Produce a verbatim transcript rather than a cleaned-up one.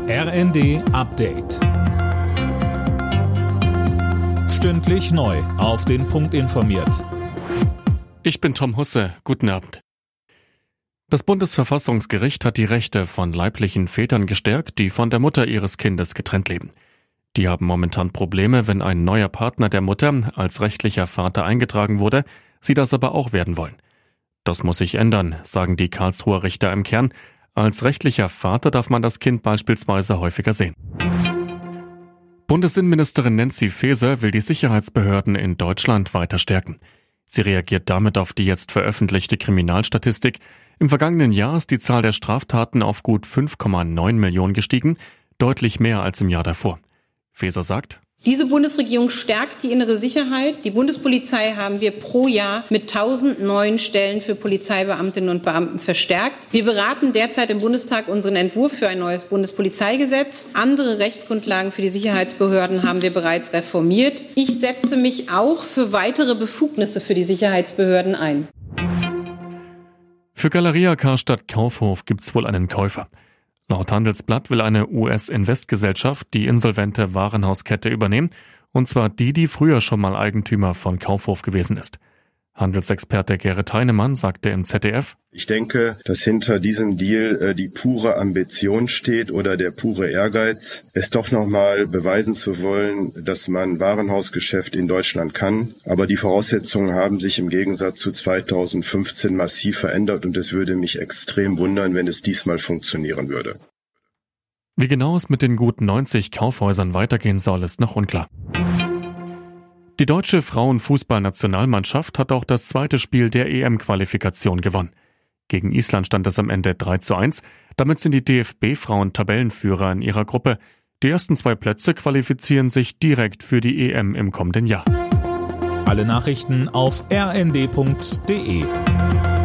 R N D Update. Stündlich neu auf den Punkt informiert. Ich bin Tom Husse. Guten Abend. Das Bundesverfassungsgericht hat die Rechte von leiblichen Vätern gestärkt, die von der Mutter ihres Kindes getrennt leben. Die haben momentan Probleme, wenn ein neuer Partner der Mutter als rechtlicher Vater eingetragen wurde, sie das aber auch werden wollen. Das muss sich ändern, sagen die Karlsruher Richter im Kern. Als rechtlicher Vater darf man das Kind beispielsweise häufiger sehen. Bundesinnenministerin Nancy Faeser will die Sicherheitsbehörden in Deutschland weiter stärken. Sie reagiert damit auf die jetzt veröffentlichte Kriminalstatistik. Im vergangenen Jahr ist die Zahl der Straftaten auf gut fünf Komma neun Millionen gestiegen, deutlich mehr als im Jahr davor. Faeser sagt: Diese Bundesregierung stärkt die innere Sicherheit. Die Bundespolizei haben wir pro Jahr mit tausend neuen Stellen für Polizeibeamtinnen und Beamten verstärkt. Wir beraten derzeit im Bundestag unseren Entwurf für ein neues Bundespolizeigesetz. Andere Rechtsgrundlagen für die Sicherheitsbehörden haben wir bereits reformiert. Ich setze mich auch für weitere Befugnisse für die Sicherheitsbehörden ein. Für Galeria Karstadt Kaufhof gibt's wohl einen Käufer. Laut Handelsblatt will eine U S-Investgesellschaft die insolvente Warenhauskette übernehmen, und zwar die, die früher schon mal Eigentümer von Kaufhof gewesen ist. Handelsexperte Gerrit Heinemann sagte im Z D F: Ich denke, dass hinter diesem Deal äh, die pure Ambition steht oder der pure Ehrgeiz, es doch nochmal beweisen zu wollen, dass man Warenhausgeschäft in Deutschland kann. Aber die Voraussetzungen haben sich im Gegensatz zu zweitausendfünfzehn massiv verändert und es würde mich extrem wundern, wenn es diesmal funktionieren würde. Wie genau es mit den gut neunzig Kaufhäusern weitergehen soll, ist noch unklar. Die deutsche Frauenfußballnationalmannschaft hat auch das zweite Spiel der E M-Qualifikation gewonnen. Gegen Island stand es am Ende drei zu eins. Damit sind die D F B-Frauen Tabellenführer in ihrer Gruppe. Die ersten zwei Plätze qualifizieren sich direkt für die E M im kommenden Jahr. Alle Nachrichten auf r n d punkt d e.